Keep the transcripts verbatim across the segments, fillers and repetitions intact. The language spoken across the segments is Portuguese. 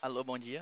Alô, bom dia.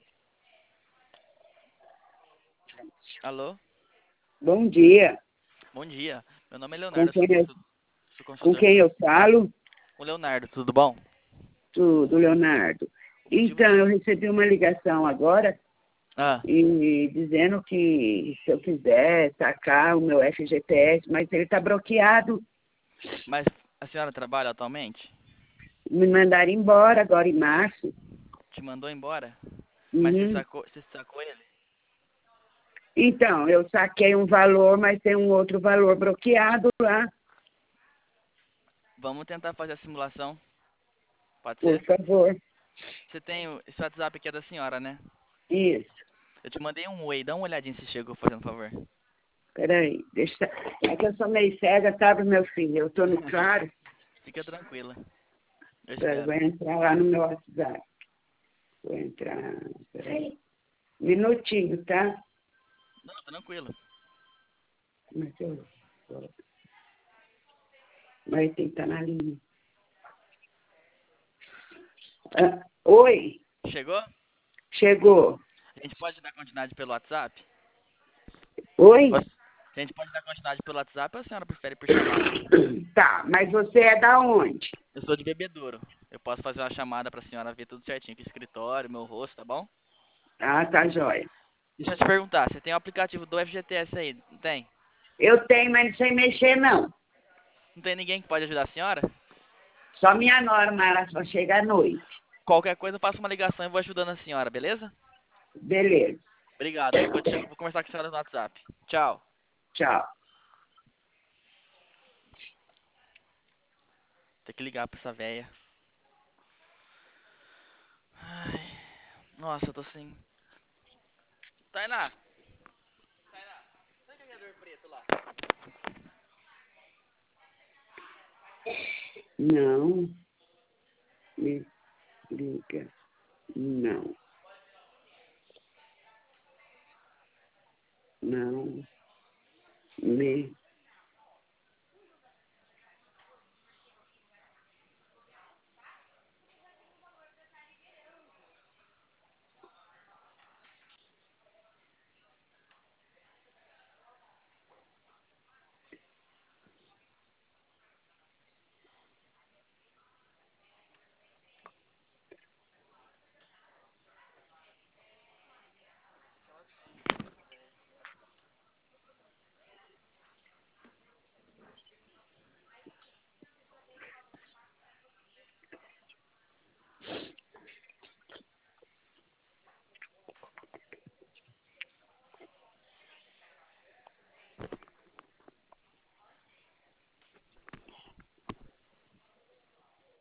Alô, Bom dia. bom dia. Meu nome é Com Leonardo, eu sou, quem eu, consul- sou com consultor quem eu financeiro. falo? O Leonardo, tudo bom? Tudo, Leonardo. O motivo Então, do... eu recebi uma ligação agora Ah, e dizendo que se eu quiser sacar o meu F G T S, mas ele está bloqueado, mas a senhora trabalha atualmente? me mandaram embora agora em março. Te mandou embora? Mas você Uhum. sacou, você sacou ele? Então, eu saquei um valor, mas tem um outro valor bloqueado lá, Vamos tentar fazer a simulação, pode por ser? favor. Você tem o... Esse WhatsApp aqui é da senhora, né? Isso. Eu te mandei um Oi, dá uma olhadinha se chegou, fazendo favor. Peraí, deixa. É que eu sou meio cega, sabe, meu filho? Eu estou no claro, Fica tranquila, eu eu vou espero. entrar lá no meu WhatsApp. Vou entrar. Peraí. Minutinho, tá? Não, tranquilo. Mas eu. Mas tem que estar na linha. Ah, oi, Chegou? chegou. A gente pode dar continuidade pelo WhatsApp? Oi? Ou A gente pode dar continuidade pelo WhatsApp ou a senhora prefere por chamada? Tá, mas você é da onde? Eu sou de Bebedouro. Eu posso fazer uma chamada pra senhora ver tudo certinho com o escritório, meu rosto, tá bom? Ah, tá jóia. Deixa eu te perguntar, você tem o aplicativo do F G T S aí? Não tem? Eu tenho, mas não sei mexer, não. Não tem ninguém que pode ajudar a senhora? Só minha norma, ela só chega à noite. Qualquer coisa eu passo uma ligação e vou ajudando a senhora, beleza? Beleza. Obrigado. Aí vou, te cham- vou conversar com a senhora no WhatsApp. Tchau. Tchau. Tem que ligar pra essa véia. Ai, nossa, eu tô sem... Tainá! Tainá, sai o carregador preto lá. Não. Me liga. Não. Não. Me